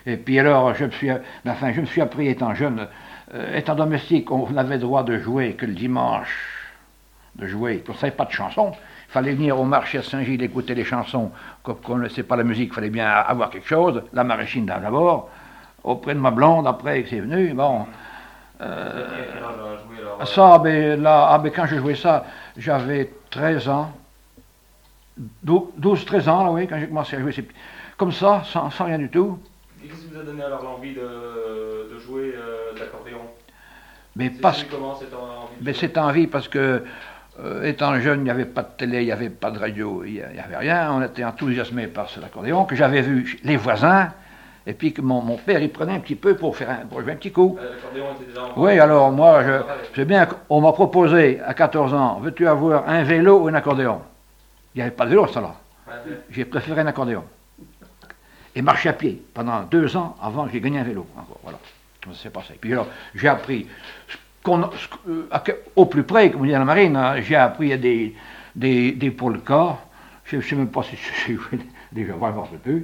Et puis alors, je me suis appris étant jeune, étant domestique, on avait droit de jouer que le dimanche, de jouer. On ne savait pas de chansons. Il fallait venir au marché à Saint-Gilles écouter les chansons. Comme on ne connaissait pas la musique, il fallait bien avoir quelque chose. La maraîchine d'abord, auprès de ma blonde, après, c'est venu. Bon. Ça, ben, là, ben, quand je jouais ça, j'avais 13 ans. 12-13 ans, là, oui, quand j'ai commencé à jouer. Comme ça, sans rien du tout. Et qu'est-ce qui vous a donné alors l'envie de jouer de l'accordéon? Mais cette envie, parce que, étant jeune, il n'y avait pas de télé, il n'y avait pas de radio, il n'y avait rien. On était enthousiasmés par cet accordéon que j'avais vu les voisins. Et puis que mon père, il prenait un petit peu pour jouer un petit coup. L'accordéon était déjà en... Oui, alors moi, je sais bien qu'on m'a proposé à 14 ans, veux-tu avoir un vélo ou un accordéon? Il n'y avait pas de vélo, ça là. J'ai préféré un accordéon. Et marcher à pied pendant 2 ans avant que j'ai gagné un vélo. Encore, voilà, ça s'est passé. Puis alors, j'ai appris, au plus près, comme on dit à la marine, hein, j'ai appris des polkas. Je ne sais même pas si j'ai joué déjà, vraiment, je ne sais plus.